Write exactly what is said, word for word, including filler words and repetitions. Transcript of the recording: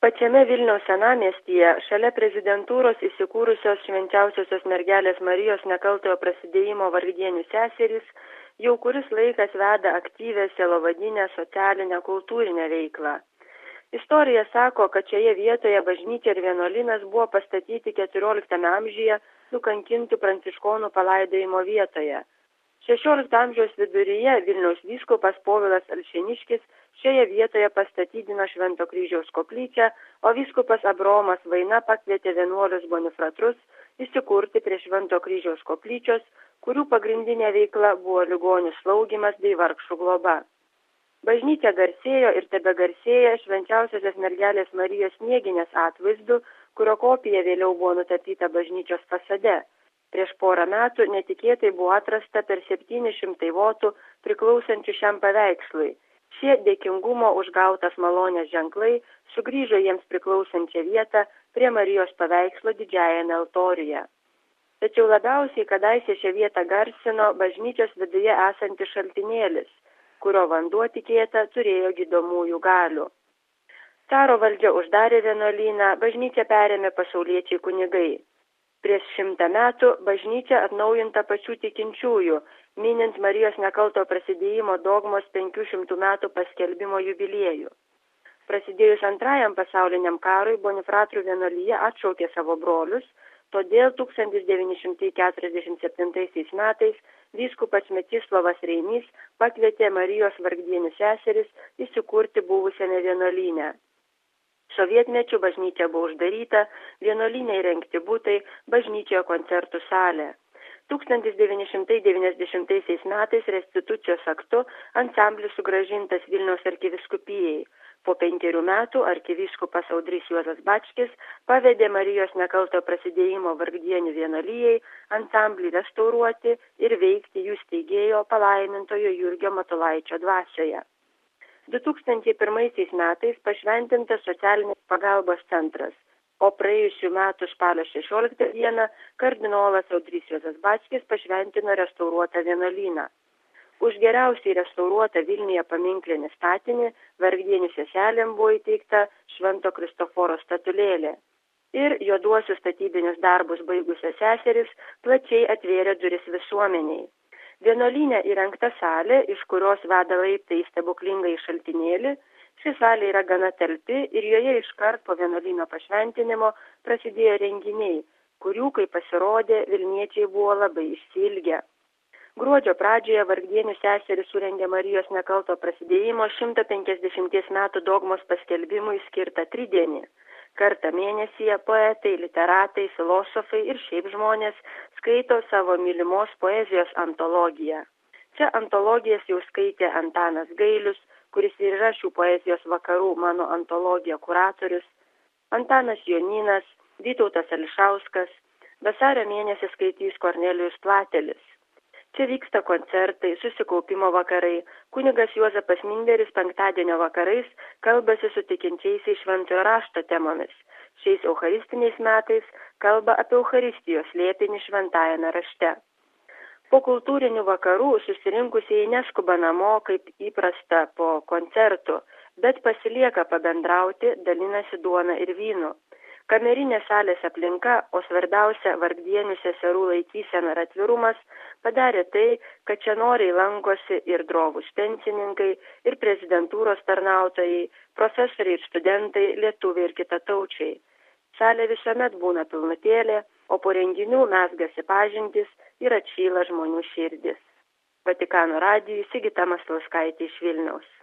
Pačiame Vilniaus senamiestyje, šalia prezidentūros įsikūrusios Švenčiausiosios mergelės Marijos nekaltojo prasidėjimo vargdienių seserys, jau kuris laikas veda aktyvę sielovadinę, socialinę, kultūrinę veiklą. Istorija sako, kad šioje vietoje bažnyčia ir vienuolynas buvo pastatyti keturioliktame amžiuje nukankintų pranciškonų palaidojimo vietoje. šešiolikto amžiaus viduryje Vilniaus vyskupas Povilas Alšėniškis šioje vietoje pastatydino Švento kryžiaus koplyčią, o vyskupas Abraomas Vaina pakvietė vienuolius bonifratrus įsikurti prie Švento kryžiaus koplyčios, kurių pagrindinė veikla buvo ligonių slaugymas bei vargšų globa. Bažnyčia garsėjo ir tebegarsėja Švenčiausiosios mergelės Marijos snieginės atvaizdu, kurio kopija vėliau buvo nutapyta bažnyčios fasade. Prieš porą metų netikėtai buvo atrasta per septyni šimtai votų priklausančių šiam paveikslui. Šie dėkingumo už gautas malonės ženklai sugrįžo jiems priklausančią vietą prie Marijos paveikslo didžiajame altoriuje. Tačiau labiausiai kadaise šią vietą garsino bažnyčios viduje esantis šaltinėlis, kurio vanduo tikėta turėjo gydomųjų galių. Caro valdžia uždarė vienuolyną, bažnyčią perėmė pasauliečiai kunigai. Prieš šimtą metų bažnyčia atnaujinta pačių tikinčiųjų, minint Marijos nekalto prasidėjimo dogmos penkių šimtų metų paskelbimo jubiliejų. Prasidėjus antrajam pasauliniam karui Bonifratrų vienuolyje atšaukė savo brolius, todėl tūkstantis devyni šimtai keturiasdešimt septintaisiais metais vyskupas Mečislovas Reinys pakvietė Marijos vargdienių seseris įsikurti buvusiame vienuolyne. Sovietmečiu bažnyčia buvo uždaryta, vienuolyne įrengti butai, bažnyčioje koncertų salė. tūkstantis devyni šimtai devyniasdešimtaisiais metais restitucijos aktu ansamblis sugrąžintas Vilniaus arkivyskupijai. Po penkerių metų arkivyskupas Audrys Juozas Bačkis pavedė Marijos nekalto prasidėjimo vargdienių vienuolijai ansamblį restauruoti ir veikti jų steigėjo palaimintojo Jurgio Matulaičio dvasioje. du tūkstančiai pirmaisiais metais pašventintas socialinės pagalbos centras, o praėjusių metų spalio šešioliktą dieną kardinolas Audrys Juozas Bačkis pašventino restauruotą vienuolyną. Už geriausiai restauruotą Vilniuje paminklinį statinį vargdienių seselėm buvo įteikta Švento Kristoforo statulėlė. Ir juoduosius statybinius darbus baigusios seserys plačiai atvėrė duris visuomeniai. Vienuolyne įrengta salė, iš kurios veda laiptai į stebuklingąjį šaltinėlį. Ši salė yra gana talpi ir joje iškart po vienuolyno pašventinimo prasidėjo renginiai, kurių, kaip pasirodė, vilniečiai buvo labai išsiilgę. Gruodžio pradžioje vargdienių seserys surengė Marijos nekalto prasidėjimo šimto penkiasdešimties metų dogmos paskelbimui skirtą tridienį. Kartą mėnesyje poetai, literatai, filosofai ir šiaip žmonės skaito savo mylimos poezijos antologiją. Čia antologijas jau skaitė Antanas Gailius, kuris ir yra šių poezijos vakarų mano antologija kuratorius, Antanas Jonynas, Vytautas Ališauskas, vasario mėnesį skaitys Kornelijus Platelis. Čia vyksta koncertai, susikaupimo vakarai, kunigas Juozapas Minderis penktadienio vakarais kalbasi su tikinčiaisiais šventojo rašto temomis. Šiais eucharistiniais metais kalba apie Eucharistijos slėpinį šventajame rašte. Po kultūrinių vakarų susirinkusieji neskuba namo kaip įprasta po koncertų, bet pasilieka pabendrauti, dalinasi duona ir vynu. Kamerinė salės aplinka, o svarbiausia vargdienių seserų laikysena ir atvirumas padarė tai, kad čia noriai lankosi ir drovūs pensininkai, ir prezidentūros tarnautojai, profesoriai ir studentai, lietuviai ir kitataučiai. Salė visuomet būna pilnutėlė, o po renginių mezgasi pažintys ir atšyla žmonių širdis. Vatikano radijui Sigita Maslauskaitė iš Vilniaus.